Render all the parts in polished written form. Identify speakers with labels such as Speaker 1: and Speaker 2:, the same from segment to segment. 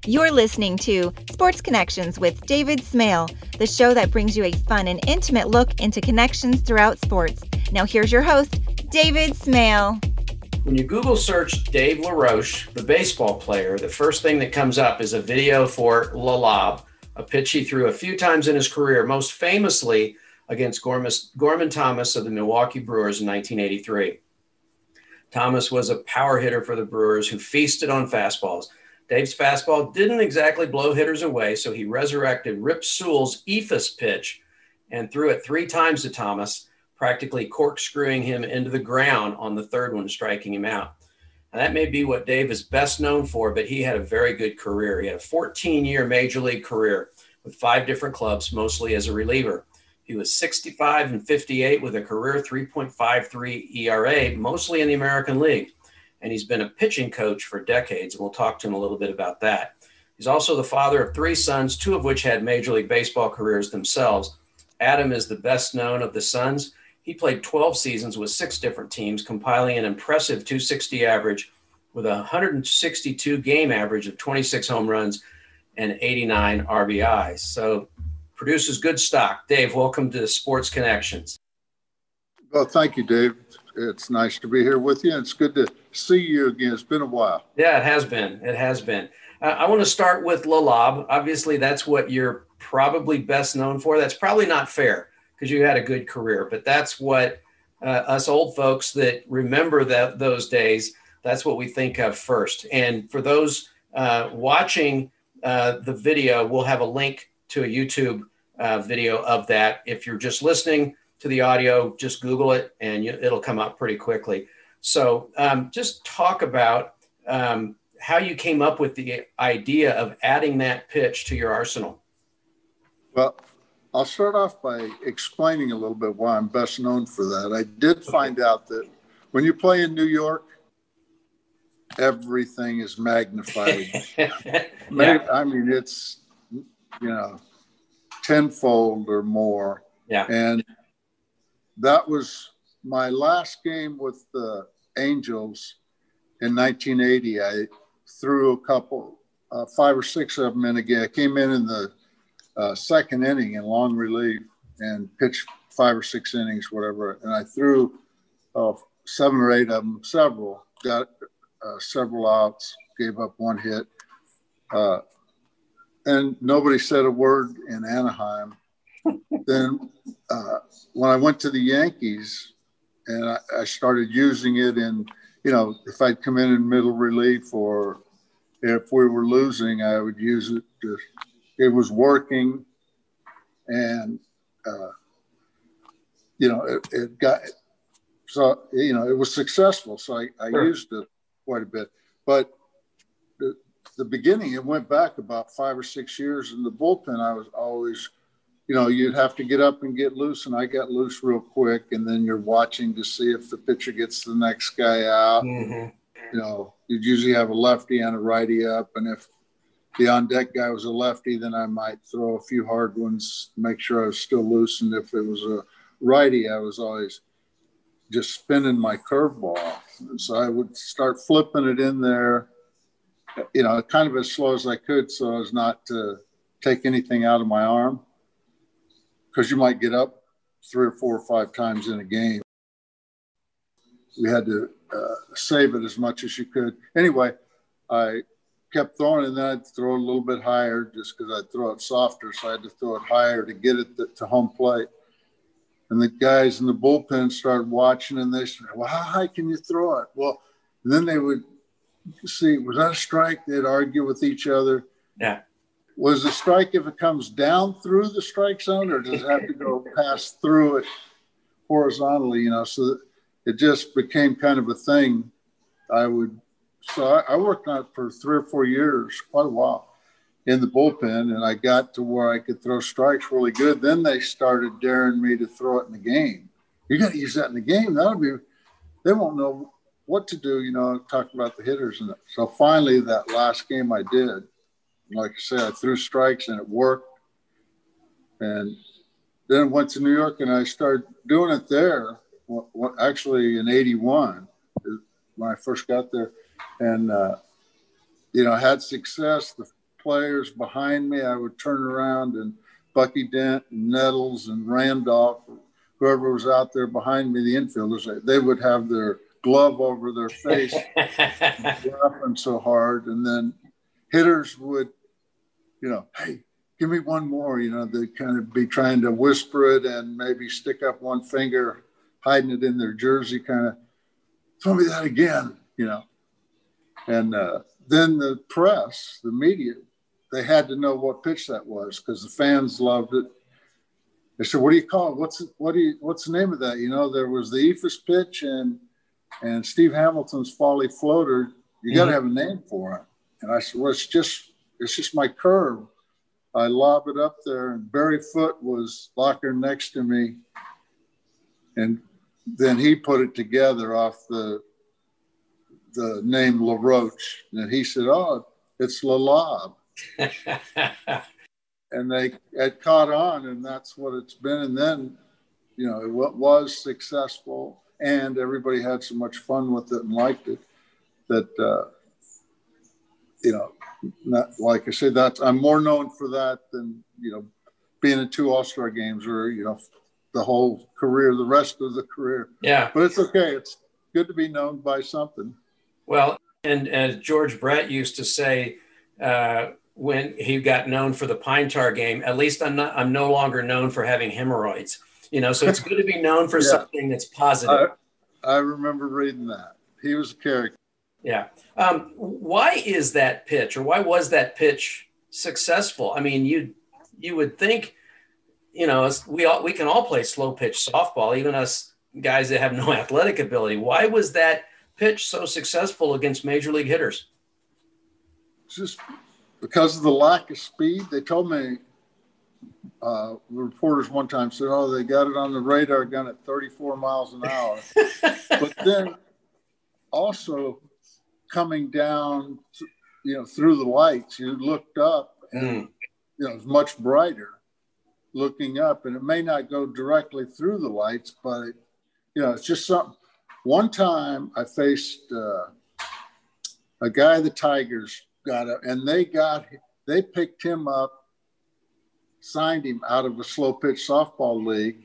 Speaker 1: You're listening to Sports Connections with David Smale, the show that brings you a fun and intimate look into connections throughout sports. Now here's your host, David Smale.
Speaker 2: When you Google search Dave LaRoche, the baseball player, the first thing that comes up is a video for La Lob, a pitch he threw a few times in his career, most famously against Gorman Thomas of the Milwaukee Brewers in 1983. Thomas was a power hitter for the Brewers who feasted on fastballs. Dave's fastball didn't exactly blow hitters away, so he resurrected Rip Sewell's eephus pitch and threw it 3 times to Thomas, practically corkscrewing him into the ground on the third one, striking him out. Now, that may be what Dave is best known for, but he had a very good career. He had a 14-year major league career with 5 different clubs, mostly as a reliever. He was 65 and 58 with a career 3.53 ERA, mostly in the American League. And he's been a pitching coach for decades, and we'll talk to him a little bit about that. He's also the father of 3 sons, 2 of which had Major League Baseball careers themselves. Adam is the best known of the sons. He played 12 seasons with 6 different teams, compiling an impressive .260 average with a 162 game average of 26 home runs and 89 RBIs. So produces good stock. Dave, welcome to Sports Connections.
Speaker 3: Well, thank you, Dave. It's nice to be here with you. It's good to see you again. It's been a while.
Speaker 2: Yeah, it has been. It has been. I want to start with La Lob. Obviously, that's what you're probably best known for. That's probably not fair because you had a good career, but that's what us old folks that remember those days, that's what we think of first. And for those watching the video, we'll have a link to a YouTube video of that. If you're just listening to the audio, just Google it and it'll come up pretty quickly. So just talk about how you came up with the idea of adding that pitch to your arsenal.
Speaker 3: Well, I'll start off by explaining a little bit why I'm best known for that. I did find out that when you play in New York, everything is magnified. Yeah. I mean, it's, tenfold or more.
Speaker 2: Yeah.
Speaker 3: And that was my last game with the Angels in 1980. I threw a couple, 5 or 6 of them in a game. I came in the second inning in long relief and pitched 5 or 6 innings, whatever. And I threw 7 or 8 of them, got several outs, gave up 1 hit. And nobody said a word in Anaheim. Then when I went to the Yankees and I started using it in, if I'd come in middle relief or if we were losing, I would use it. It was working. And, it got, so, it was successful. So I
Speaker 2: Sure.
Speaker 3: used it quite a bit. But the beginning, it went back about 5 or 6 years in the bullpen. I was always, you'd have to get up and get loose, and I got loose real quick. And then you're watching to see if the pitcher gets the next guy out.
Speaker 2: Mm-hmm.
Speaker 3: You'd usually have a lefty and a righty up, and if the on-deck guy was a lefty, then I might throw a few hard ones to make sure I was still loose. And if it was a righty, I was always just spinning my curveball. And so I would start flipping it in there, kind of as slow as I could so as not to take anything out of my arm, because you might get up 3 or 4 or 5 times in a game. We had to save it as much as you could. Anyway, I kept throwing it, and then I'd throw it a little bit higher just because I'd throw it softer, so I had to throw it higher to get it to home plate. And the guys in the bullpen started watching, and they said, well, how high can you throw it? Well, and then they would see, was that a strike? They'd argue with each other.
Speaker 2: Yeah.
Speaker 3: Was a strike if it comes down through the strike zone, or does it have to go pass through it horizontally? So it just became kind of a thing. I worked on it for 3 or 4 years, quite a while, in the bullpen, and I got to where I could throw strikes really good. Then they started daring me to throw it in the game. You got to use that in the game. They won't know what to do, talking about the hitters. And so finally, that last game I did, like I said, I threw strikes and it worked. And then went to New York and I started doing it there, actually in 81, when I first got there. And, had success. The players behind me, I would turn around and Bucky Dent and Nettles and Randolph, whoever was out there behind me, the infielders, they would have their glove over their face, laughing so hard. And then hitters would, hey, give me one more. They'd kind of be trying to whisper it and maybe stick up one finger, hiding it in their jersey, kind of, throw me that again, And then the press, the media, they had to know what pitch that was because the fans loved it. They said, "What do you call it? What's the name of that?" There was the Ephus pitch and Steve Hamilton's Folly Floater. You got to have a name for it. And I said, "Well, it's just my curve." I lob it up there, and Barry Foote was locker next to me, and then he put it together off the name LaRoche, and he said, "Oh, it's LaLob." And they had caught on, and that's what it's been. And then, it was successful, and everybody had so much fun with it and liked it that, not, like I said, I'm more known for that than, being in 2 All-Star games or, the whole career, the rest of the career.
Speaker 2: Yeah.
Speaker 3: But it's okay. It's good to be known by something.
Speaker 2: Well, and as George Brett used to say, when he got known for the Pine Tar game, at least I'm no longer known for having hemorrhoids, so it's good to be known for something that's positive.
Speaker 3: I remember reading that. He was a character.
Speaker 2: Yeah. Why is that pitch, or why was that pitch successful? I mean, you would think, we can all play slow pitch softball, even us guys that have no athletic ability. Why was that pitch so successful against major league hitters?
Speaker 3: Just because of the lack of speed. They told me, the reporters one time said, they got it on the radar gun at 34 miles an hour. But then also coming down, through the lights, you looked up and, it was much brighter looking up, and it may not go directly through the lights, but it's just something. One time I faced a guy the Tigers got up, and they picked him up, signed him out of a slow pitch softball league.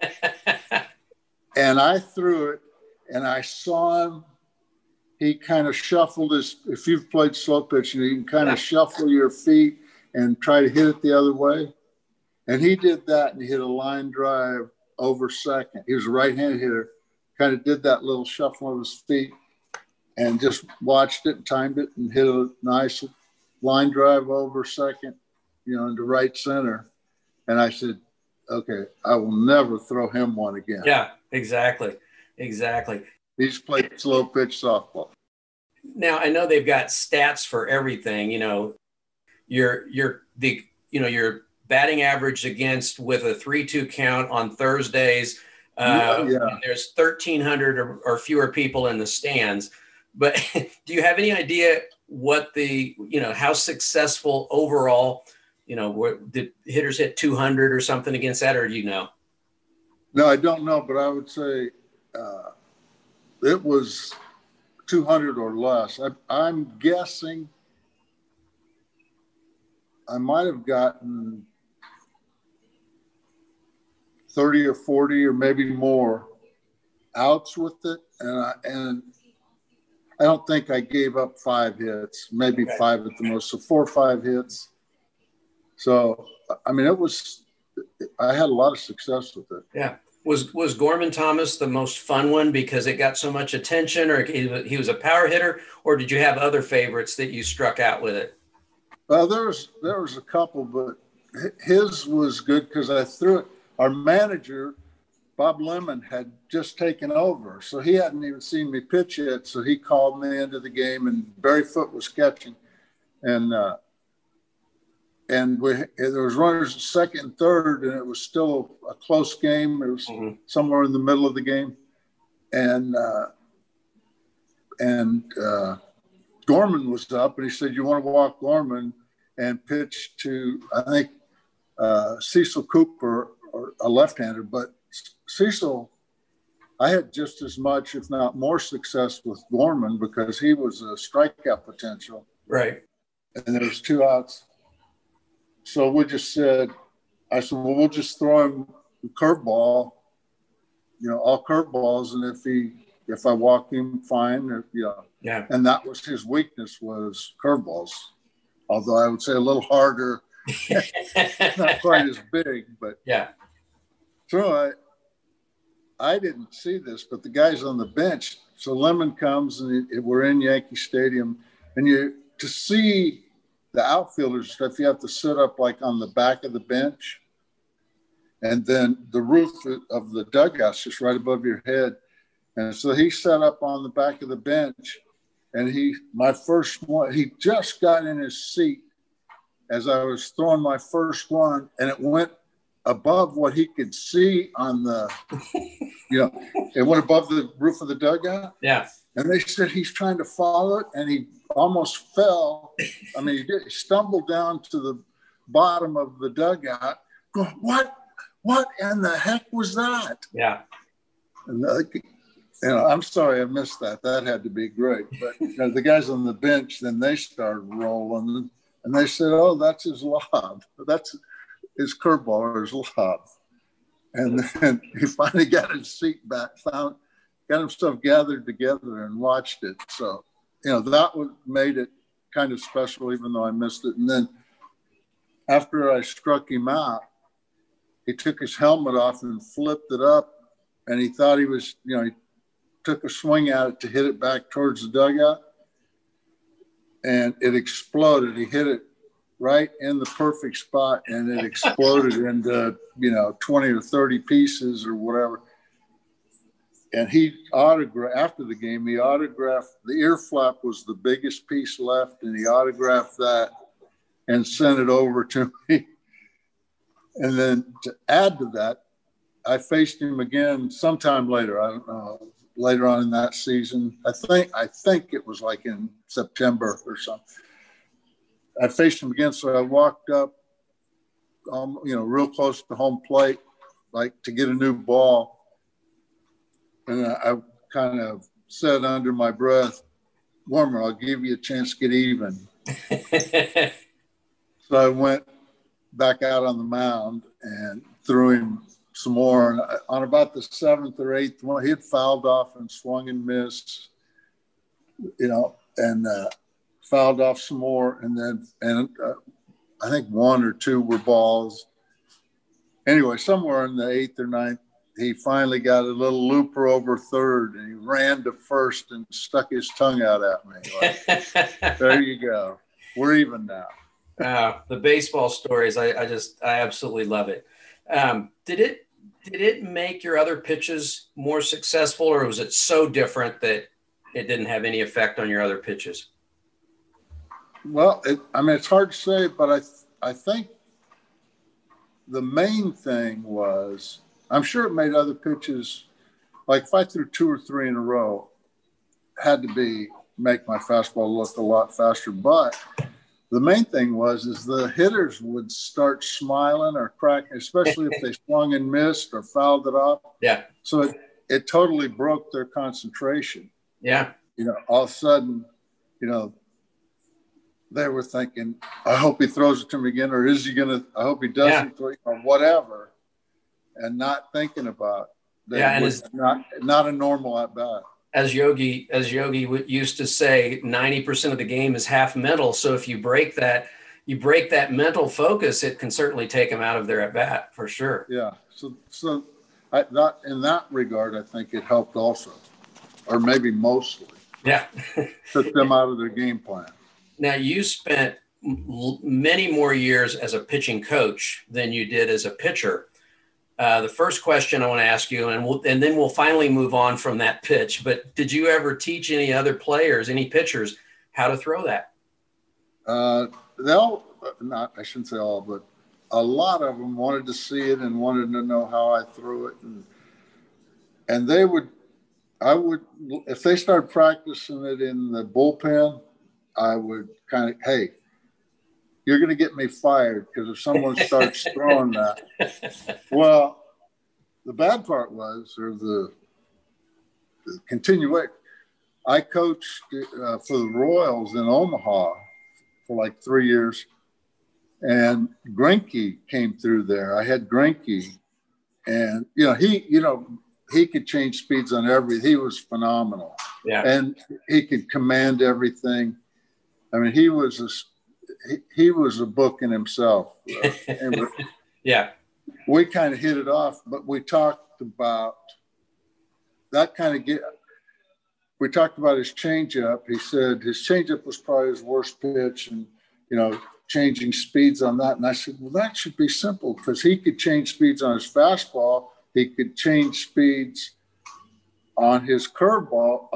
Speaker 3: And I threw it, and I saw him. He kind of shuffled if you've played slow pitch, you can kind of shuffle your feet and try to hit it the other way. And he did that, and he hit a line drive over second. He was a right-handed hitter, kind of did that little shuffle of his feet and just watched it and timed it and hit a nice line drive over second, into right center. And I said, okay, I will never throw him one again.
Speaker 2: Yeah, exactly.
Speaker 3: He's played slow pitch softball.
Speaker 2: Now, I know they've got stats for everything, your batting average against with a 3-2 count on Thursdays. There's 1,300 or fewer people in the stands. But do you have any idea what how successful overall, did hitters hit 200 or something against that, or do you know?
Speaker 3: No, I don't know, but I would say it was 200 or less. I'm guessing I might have gotten 30 or 40 or maybe more outs with it. And I don't think I gave up 5 hits, maybe 5 at the most. So 4 or 5 hits. So, I mean, I had a lot of success with it.
Speaker 2: Yeah. Was Gorman Thomas the most fun one because it got so much attention, or he was a power hitter, or did you have other favorites that you struck out with it?
Speaker 3: Well, there was a couple, but his was good because I threw it. Our manager, Bob Lemon, had just taken over, so he hadn't even seen me pitch yet. So he called me into the game, and Barry Foote was catching, and there was runners at second and third, and it was still a close game. It was somewhere in the middle of the game, and Gorman was up, and he said, "You want to walk Gorman and pitch to, I think, Cecil Cooper, or a left-hander." But Cecil, I had just as much, if not more, success with Gorman because he was a strikeout potential.
Speaker 2: Right.
Speaker 3: and there was 2 outs. So we just said, I said, well, we'll just throw him the curveball, all curveballs. And if I walk him, fine.
Speaker 2: Yeah.
Speaker 3: And that was his weakness, was curveballs. Although I would say a little harder, not quite as big, but
Speaker 2: yeah.
Speaker 3: So I didn't see this, but the guys on the bench. So Lemon comes, and we're in Yankee Stadium, and to see the outfielders stuff, you have to sit up like on the back of the bench, and then the roof of the dugout's just right above your head. And so he sat up on the back of the bench, and my first one, he just got in his seat as I was throwing my first one, and it went above what he could see on the, it went above the roof of the dugout.
Speaker 2: Yeah.
Speaker 3: And they said he's trying to follow it, and he almost fell. I mean, he stumbled down to the bottom of the dugout. Going, what in the heck was that?
Speaker 2: Yeah.
Speaker 3: And I'm sorry I missed that. That had to be great. But the guys on the bench, then they started rolling, and they said, "Oh, that's his lob. That's his curveball or his lob." And then he finally got his seat back, got himself gathered together and watched it. So, that made it kind of special, even though I missed it. And then after I struck him out, he took his helmet off and flipped it up, and he thought he was, he took a swing at it to hit it back towards the dugout, and it exploded. He hit it right in the perfect spot, and it exploded into 20 or 30 pieces or whatever. And after the game, he autographed, the ear flap was the biggest piece left, and he autographed that and sent it over to me. And then to add to that, I faced him again sometime later. I don't know, later on in that season. I think it was like in September or something. I faced him again, so I walked up, real close to home plate, like to get a new ball. And I kind of said under my breath, "Warmer, I'll give you a chance to get even." So I went back out on the mound and threw him some more. And on about the 7th or 8th one, he had fouled off and swung and missed, and fouled off some more. And I think 1 or 2 were balls. Anyway, somewhere in the 8th or 9th, he finally got a little looper over third, and he ran to first and stuck his tongue out at me. Like, there you go. We're even now.
Speaker 2: The baseball stories, I absolutely love it. Did it make your other pitches more successful, or was it so different that it didn't have any effect on your other pitches?
Speaker 3: Well, it's hard to say, but I think the main thing was, I'm sure it made other pitches, like if I threw 2 or 3 in a row, had to make my fastball look a lot faster. But the main thing is the hitters would start smiling or cracking, especially if they swung and missed or fouled it off.
Speaker 2: Yeah.
Speaker 3: So it totally broke their concentration.
Speaker 2: Yeah.
Speaker 3: All of a sudden, they were thinking, I hope he throws it to me again, or is he going to, I hope he doesn't, or whatever, and not thinking about that.
Speaker 2: Yeah, and
Speaker 3: not a normal at bat.
Speaker 2: As Yogi used to say, 90% of the game is half mental. So if you break that mental focus, it can certainly take them out of their at bat for sure.
Speaker 3: Yeah. So in that regard, I think it helped also, or maybe mostly.
Speaker 2: Yeah.
Speaker 3: Took them out of their game plan.
Speaker 2: Now, you spent many more years as a pitching coach than you did as a pitcher. The first question I want to ask you, and then we'll finally move on from that pitch, but did you ever teach any other players, any pitchers, how to throw that?
Speaker 3: I shouldn't say all, but a lot of them wanted to see it and wanted to know how I threw it. And I would, if they started practicing it in the bullpen, I would kind of, hey, you're going to get me fired because if someone starts throwing that. Well, the bad part was, or the continuation, I coached for the Royals in Omaha for like 3 years. And Greinke came through there. I had Greinke, and he could change speeds on he was phenomenal.
Speaker 2: Yeah.
Speaker 3: And he could command everything. I mean, he was a book in himself.
Speaker 2: Yeah.
Speaker 3: We kind of hit it off, but we talked about that we talked about his changeup. He said his changeup was probably his worst pitch, and, changing speeds on that. And I said, well, that should be simple, because he could change speeds on his fastball. He could change speeds on his curveball,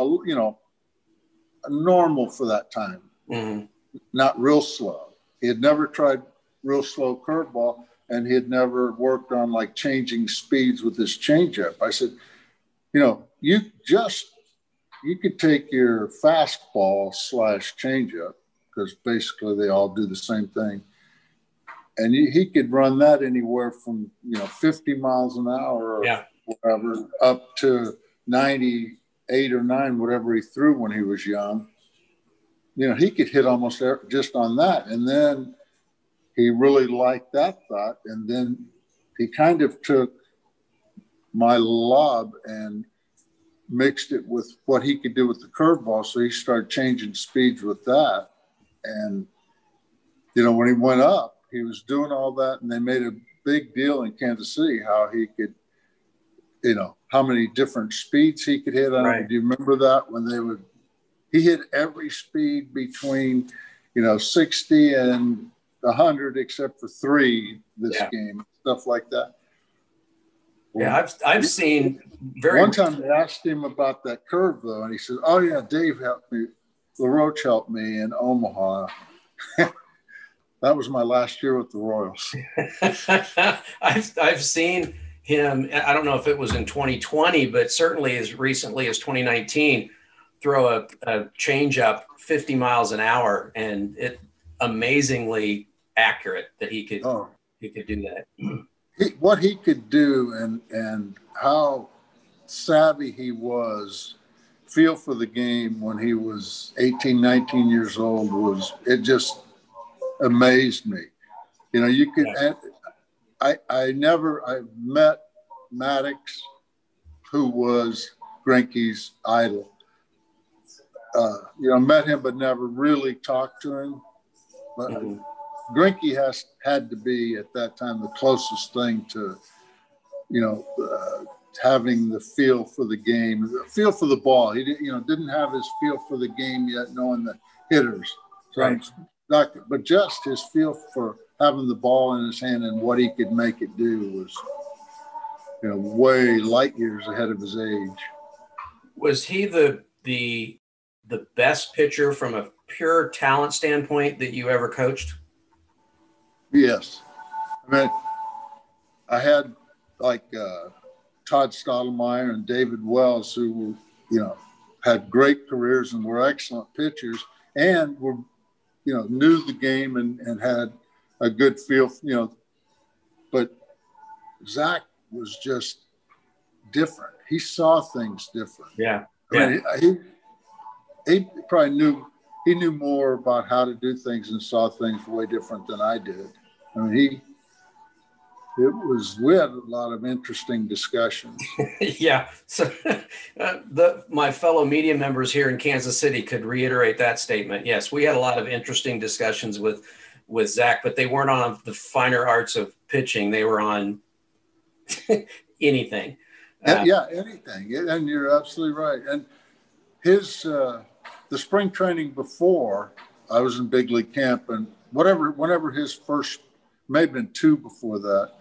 Speaker 3: normal for that time, not real slow. He had never tried real slow curveball, and he had never worked on like changing speeds with his changeup. I said, you could take your fastball / changeup, because basically they all do the same thing, and he could run that anywhere from 50 miles an hour or whatever up to 98 or 9, whatever he threw when he was young. He could hit almost just on that, and then he really liked that thought, and then he kind of took my lob and mixed it with what he could do with the curveball. So he started changing speeds with that. And, when he went up, he was doing all that, and they made a big deal in Kansas City how he could, how many different speeds he could hit. I don't know, do you remember that when he hit every speed between, 60 and 100 except for 3 this game, stuff like that.
Speaker 2: Yeah, I've seen
Speaker 3: One time they asked him about that curve, though, and he said, oh, yeah, Dave helped me. LaRoche helped me in Omaha. That was my last year with the Royals.
Speaker 2: I've seen him, I don't know if it was in 2020, but certainly as recently as 2019, throw a changeup 50 miles an hour, and it amazingly accurate that he could do that.
Speaker 3: What he could do and how savvy he was, feel for the game when he was 18, 19 years old it just amazed me. You could, I met Maddox, who was Greinke's idol. Met him, but never really talked to him. But Greinke had to be at that time the closest thing to, having the feel for the game, the feel for the ball. He didn't have his feel for the game yet, knowing the hitters. So but just his feel for having the ball in his hand and what he could make it do was, way light years ahead of his age.
Speaker 2: Was he the best pitcher from a pure talent standpoint that you ever coached?
Speaker 3: Yes. I mean, I had Todd Stottlemyre and David Wells, who had great careers and were excellent pitchers, and were, knew the game and had a good feel, but Zach was just different. He saw things different.
Speaker 2: Yeah.
Speaker 3: I mean, he probably knew more about how to do things and saw things way different than I did. I mean, we had a lot of interesting discussions.
Speaker 2: Yeah. So my fellow media members here in Kansas City could reiterate that statement. Yes, we had a lot of interesting discussions with Zach, but they weren't on the finer arts of pitching. They were on anything.
Speaker 3: Anything. And you're absolutely right. And his the spring training before, I was in big league camp, and whenever his first, may have been 2 before that,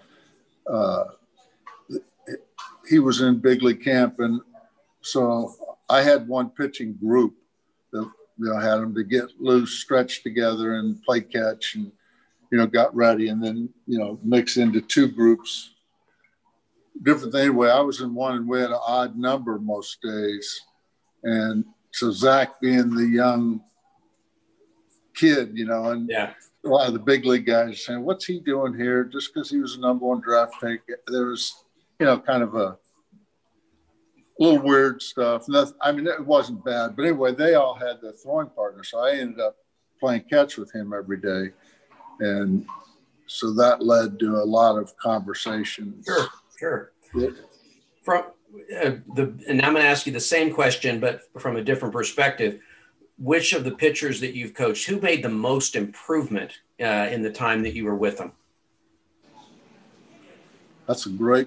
Speaker 3: he was in big league camp, and so I had one pitching group that had them to get loose, stretch together, and play catch, and got ready, and then mix into 2 groups. Different thing. Anyway, I was in one, and we had an odd number most days, and so Zach, being the young kid, and a lot of the big league guys saying, "What's he doing here?" Just because he was the number 1 draft pick, there was, kind of a little weird stuff. Nothing, I mean, it wasn't bad, but anyway, they all had their throwing partners, so I ended up playing catch with him every day. And so that led to a lot of conversations.
Speaker 2: Sure.
Speaker 3: Yeah.
Speaker 2: And I'm going to ask you the same question, but from a different perspective. Which of the pitchers that you've coached, who made the most improvement in the time that you were with them?
Speaker 3: That's a great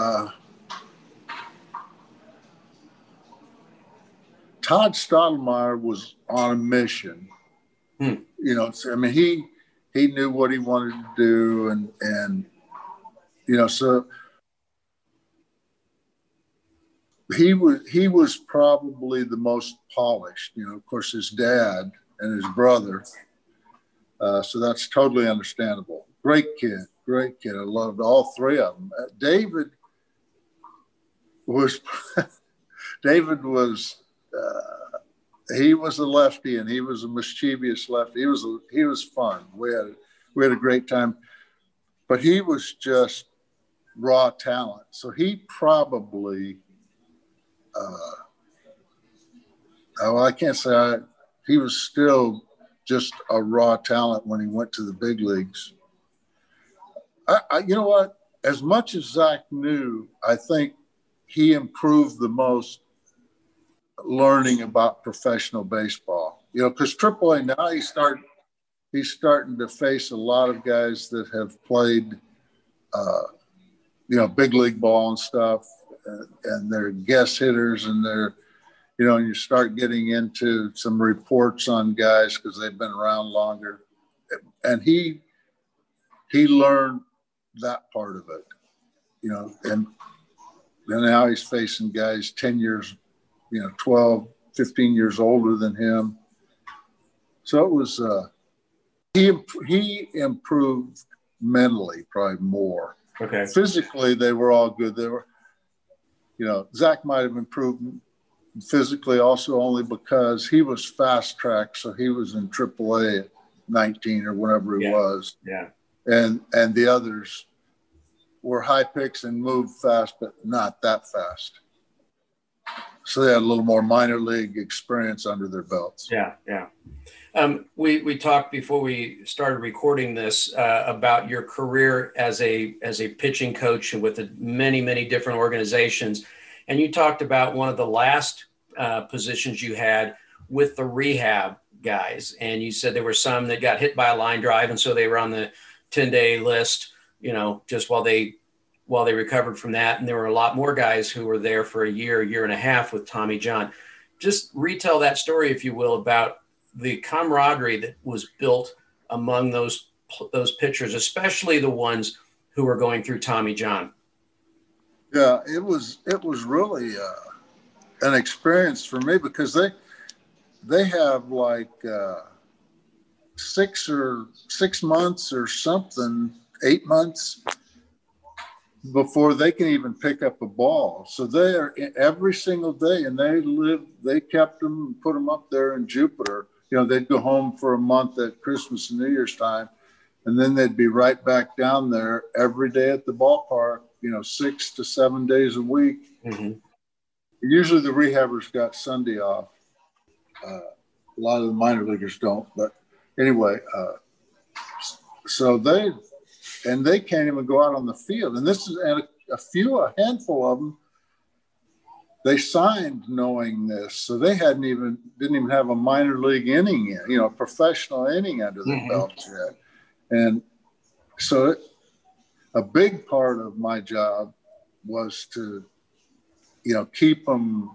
Speaker 3: Todd Stottlemyre was on a mission. You know, I mean, he knew what he wanted to do, and you know, so he was probably the most polished. You know, of course, his dad and his brother. So that's totally understandable. Great kid. I loved all three of them. David was he was a lefty, and he was a mischievous lefty. He was fun. We had a great time, but he was just raw talent. So he probably, I can't say he was still just a raw talent when he went to the big leagues. You know what? As much as Zach knew, I think he improved the most learning about professional baseball. You know, because AAA now he's starting to face a lot of guys that have played, you know, big league ball and stuff, and they're guest hitters, and they're, you know, you start getting into some reports on guys because they've been around longer, and he learned that part of it, you know, and now he's facing guys 10 years, you know, 12, 15 years older than him. So it was, he improved mentally probably more.
Speaker 2: Okay.
Speaker 3: Physically, they were all good. They were, you know, Zach might have improved physically also only because he was fast track. So he was in AAA at 19 or whatever he was.
Speaker 2: Yeah.
Speaker 3: And the others were high picks and moved fast, but not that fast. So they had a little more minor league experience under their belts.
Speaker 2: Yeah. We talked before we started recording this about your career as a pitching coach with many different organizations, and you talked about one of the last positions you had with the rehab guys, and you said there were some that got hit by a line drive, and so they were on the 10-day list, you know, just while they recovered from that. And there were a lot more guys who were there for a year and a half with Tommy John. Just retell that story, if you will, about the camaraderie that was built among those pitchers, especially the ones who were going through Tommy John.
Speaker 3: Yeah, it was really an experience for me because they have like 6 months or something, 8 months before they can even pick up a ball. So they are every single day, and they kept them, put them up there in Jupiter. You know, they'd go home for a month at Christmas and New Year's time, and then they'd be right back down there every day at the ballpark, you know, 6 to 7 days a week.
Speaker 2: Mm-hmm.
Speaker 3: Usually the rehabbers got Sunday off. A lot of the minor leaguers don't, but anyway, so they can't even go out on the field. And this is, and a handful of them, they signed knowing this. So they didn't even have a minor league inning, a professional inning under their
Speaker 2: Mm-hmm.
Speaker 3: belts yet. And so a big part of my job was to, keep them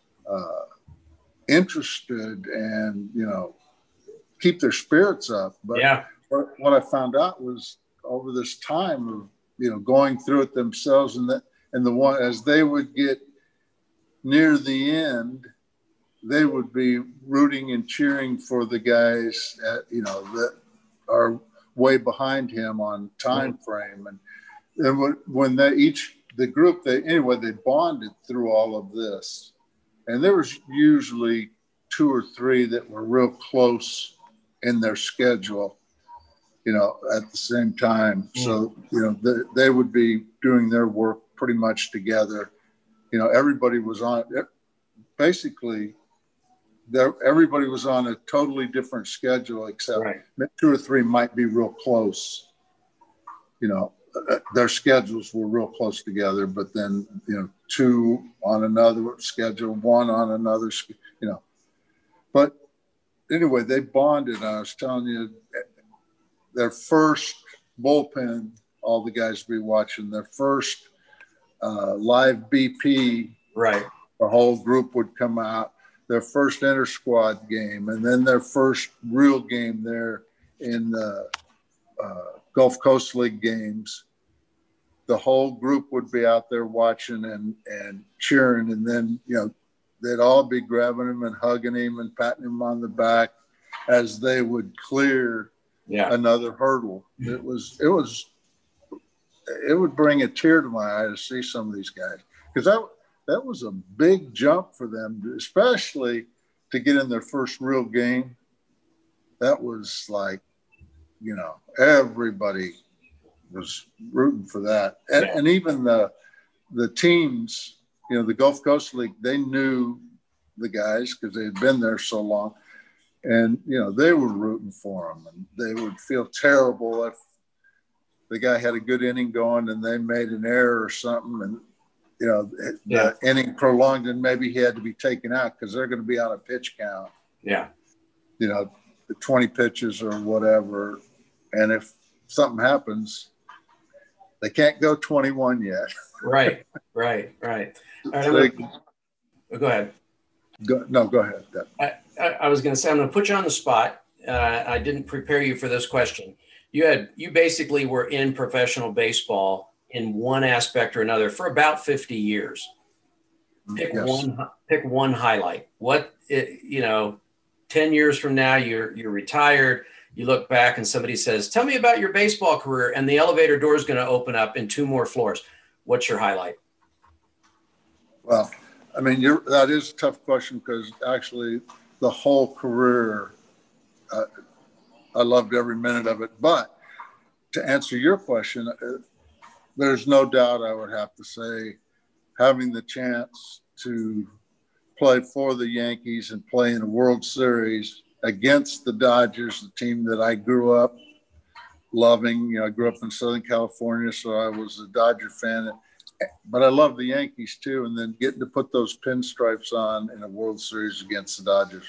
Speaker 3: interested and, keep their spirits up. But
Speaker 2: yeah.
Speaker 3: What I found out was over this time of, going through it themselves and the one, as they would get near the end, they would be rooting and cheering for the guys that are way behind him on time frame. And when the group, they bonded through all of this. And there was usually 2 or 3 that were real close in their schedule, at the same time. So, they would be doing their work pretty much together. Everybody was on it. Basically, everybody was on a totally different schedule, except
Speaker 2: right.
Speaker 3: 2 or 3 might be real close. You know, their schedules were real close together, but then, you know, 2 on another schedule, 1 on another, you know. But anyway, they bonded. I was telling you, their first bullpen, all the guys would be watching, their first live BP,
Speaker 2: right.
Speaker 3: the whole group would come out, their first inter-squad game, and then their first real game there in the Gulf Coast League games. The whole group would be out there watching and cheering, and then, you know, they'd all be grabbing him and hugging him and patting him on the back as they would clear another hurdle. It would bring a tear to my eye to see some of these guys, because that was a big jump for them, especially to get in their first real game. That was like, you know, everybody was rooting for that. And even the teams, you know, the Gulf Coast League, they knew the guys because they had been there so long. And, you know, they were rooting for them. And they would feel terrible if the guy had a good inning going and they made an error or something. And, you know, the inning prolonged and maybe he had to be taken out because they're going to be on a pitch count.
Speaker 2: Yeah.
Speaker 3: You know, 20 pitches or whatever. And if something happens, they can't go 21 yet.
Speaker 2: Right. All right, go ahead.
Speaker 3: Go ahead.
Speaker 2: I was going to say, I'm going to put you on the spot. I didn't prepare you for this question. You basically were in professional baseball in one aspect or another for about 50 years. Pick one highlight. 10 years from now, you're retired. You look back and somebody says, tell me about your baseball career, and the elevator door is going to open up in 2 more floors. What's your highlight?
Speaker 3: Well, I mean, that is a tough question, because actually the whole career, I loved every minute of it. But to answer your question, there's no doubt I would have to say having the chance to play for the Yankees and play in a World Series against the Dodgers, the team that I grew up loving. You know, I grew up in Southern California, so I was a Dodger fan. But I love the Yankees too. And then getting to put those pinstripes on in a World Series against the Dodgers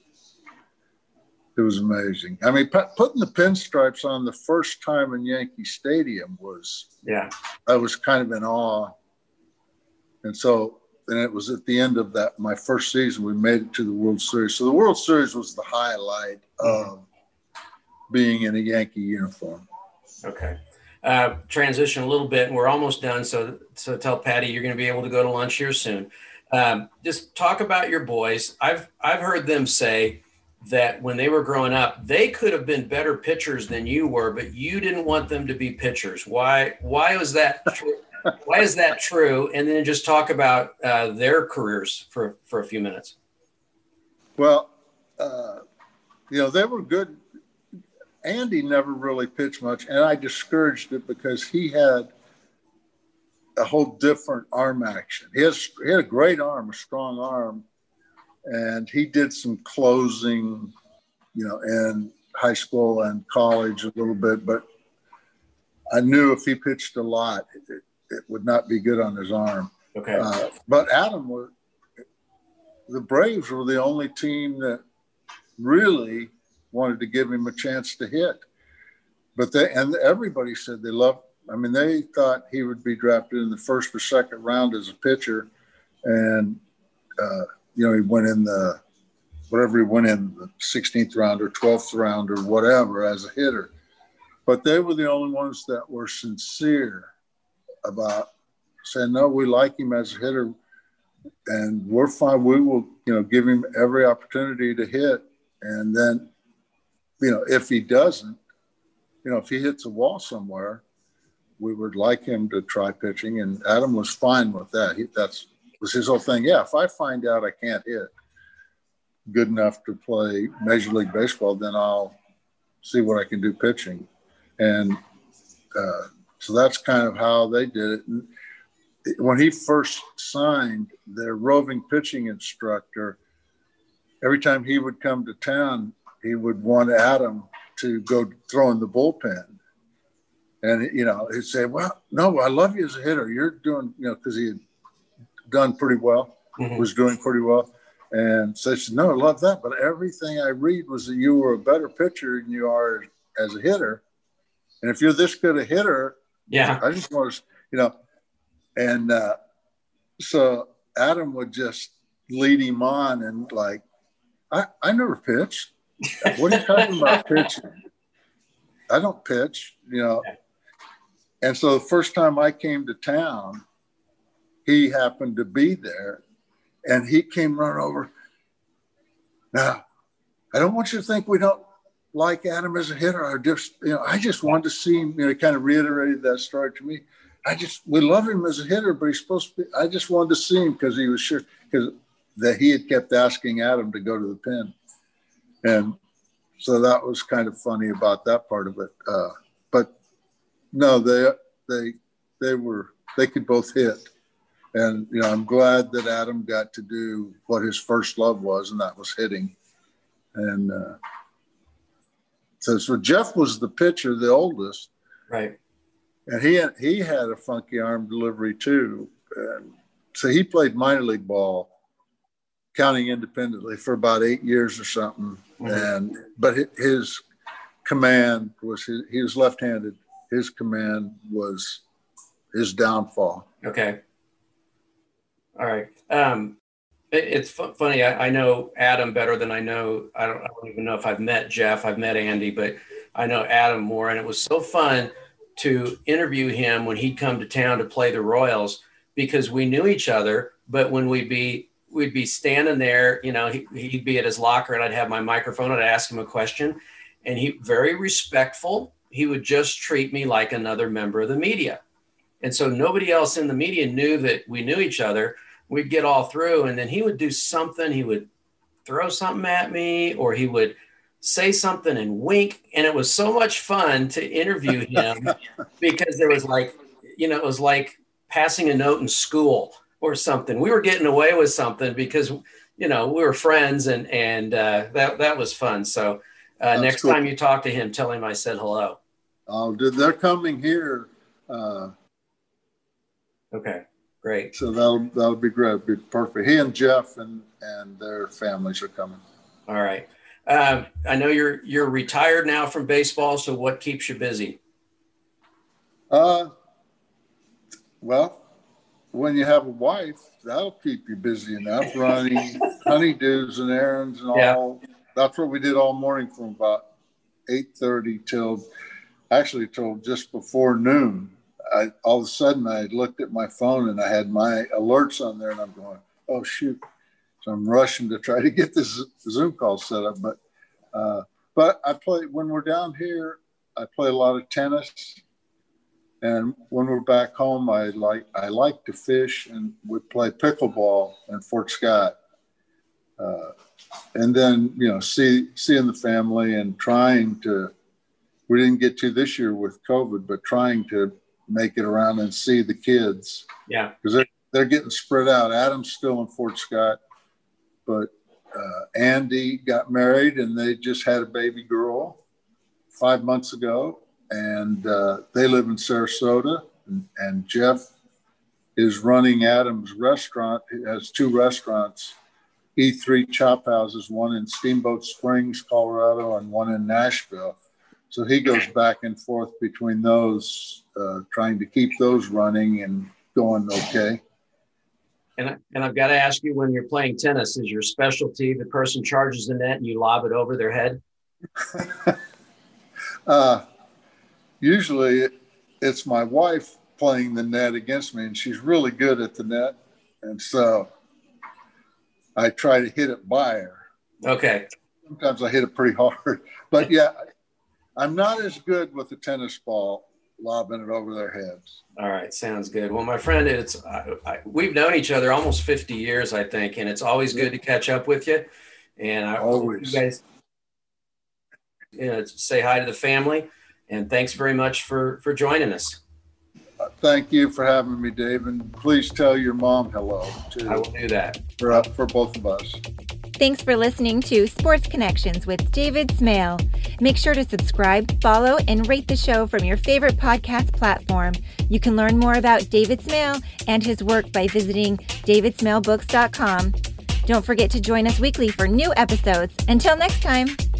Speaker 3: was amazing. I mean, putting the pinstripes on the first time in Yankee Stadium I was kind of in awe. And it was at the end of my first season, we made it to the World Series. So the World Series was the highlight of being in a Yankee uniform.
Speaker 2: Okay. Transition a little bit, and we're almost done. So tell Patty you're going to be able to go to lunch here soon. Just talk about your boys. I've heard them say that when they were growing up, they could have been better pitchers than you were, but you didn't want them to be pitchers. Why was that true? Why is that true? And then just talk about their careers for a few minutes.
Speaker 3: Well, they were good. Andy never really pitched much, and I discouraged it because he had a whole different arm action. He had a great arm, a strong arm, and he did some closing, in high school and college a little bit, but I knew if he pitched a lot, it would not be good on his arm.
Speaker 2: Okay.
Speaker 3: But the Braves were the only team that really wanted to give him a chance to hit. But everybody said they thought he would be drafted in the first or second round as a pitcher. And, he went in the 16th round or 12th round or whatever as a hitter. But they were the only ones that were sincere about saying, no, we like him as a hitter and we're fine. We will, give him every opportunity to hit. And then, if he doesn't, if he hits a wall somewhere, we would like him to try pitching. And Adam was fine with that. That was his whole thing. Yeah, if I find out I can't hit good enough to play Major League Baseball, then I'll see what I can do pitching. And so that's kind of how they did it. And when he first signed, their roving pitching instructor every time he would come to town, he would want Adam to go throw in the bullpen. And, he'd say, well, no, I love you as a hitter. You're doing, because he had done pretty well, was doing pretty well. And so I said, no, I love that. But everything I read was that you were a better pitcher than you are as a hitter. And if you're this good a hitter, I just want to, and so Adam would just lead him on and like, I never pitched. What are you talking about pitching? I don't pitch, And so the first time I came to town, he happened to be there and he came running over. Now, I don't want you to think we don't like Adam as a hitter. I just wanted to see him, he kind of reiterated that story to me. We love him as a hitter, but he's supposed to be, I just wanted to see him because he was sure, because that he had kept asking Adam to go to the pen. And so that was kind of funny about that part of it. But no, they could both hit. And, I'm glad that Adam got to do what his first love was, and that was hitting. And so Jeff was the pitcher, the oldest.
Speaker 2: Right.
Speaker 3: And he had a funky arm delivery too. And so he played minor league ball, counting independently, for about 8 years or something. But his command was, he was left-handed. His command was his downfall.
Speaker 2: Okay. All right. It's funny. I know Adam better than I don't even know if I've met Jeff. I've met Andy, but I know Adam more. And it was so fun to interview him when he'd come to town to play the Royals, because we knew each other. But when we'd be standing there, he'd be at his locker and I'd have my microphone. I'd ask him a question, and he very respectful. He would just treat me like another member of the media. And so nobody else in the media knew that we knew each other. We'd get all through, and then he would do something. He would throw something at me, or he would say something and wink. And it was so much fun to interview him because there was it was like passing a note in school or something. We were getting away with something because, we were friends, and that was fun. So next time you talk to him, tell him I said hello.
Speaker 3: Oh, they're coming here.
Speaker 2: Okay, great.
Speaker 3: So that'll be great. It'll be perfect. He and Jeff and their families are coming.
Speaker 2: All right. I know you're retired now from baseball. So what keeps you busy?
Speaker 3: Well, when you have a wife, that'll keep you busy enough, running honeydews and errands and all. That's what we did all morning from about 8:30 till just before noon. All of a sudden I looked at my phone and I had my alerts on there, and I'm going, oh shoot. So I'm rushing to try to get this Zoom call set up. But I play, when we're down here, I play a lot of tennis. And when we're back home, I like to fish, and we play pickleball in Fort Scott. And then, seeing the family and we didn't get to this year with COVID, but trying to make it around and see the kids. Yeah. Because they're getting spread out. Adam's still in Fort Scott, but Andy got married and they just had a baby girl 5 months ago. And they live in Sarasota, and Jeff is running Adam's restaurant. He has 2 restaurants, E3 Chop Houses, one in Steamboat Springs, Colorado, and one in Nashville. So he goes back and forth between those, trying to keep those running and going okay.
Speaker 2: And I've got to ask you, when you're playing tennis, is your specialty the person charges the net and you lob it over their head?
Speaker 3: Usually it's my wife playing the net against me, and she's really good at the net. And so I try to hit it by her.
Speaker 2: Okay.
Speaker 3: Sometimes I hit it pretty hard. But yeah, I'm not as good with the tennis ball lobbing it over their heads.
Speaker 2: All right. Sounds good. Well, my friend, we've known each other almost 50 years, I think, and it's always good to catch up with you. And I always, you guys, say hi to the family. And thanks very much for joining us.
Speaker 3: Thank you for having me, Dave. And please tell your mom hello, too.
Speaker 2: I will do that.
Speaker 3: For both of us.
Speaker 1: Thanks for listening to Sports Connections with David Smale. Make sure to subscribe, follow, and rate the show from your favorite podcast platform. You can learn more about David Smale and his work by visiting davidsmalebooks.com. Don't forget to join us weekly for new episodes. Until next time.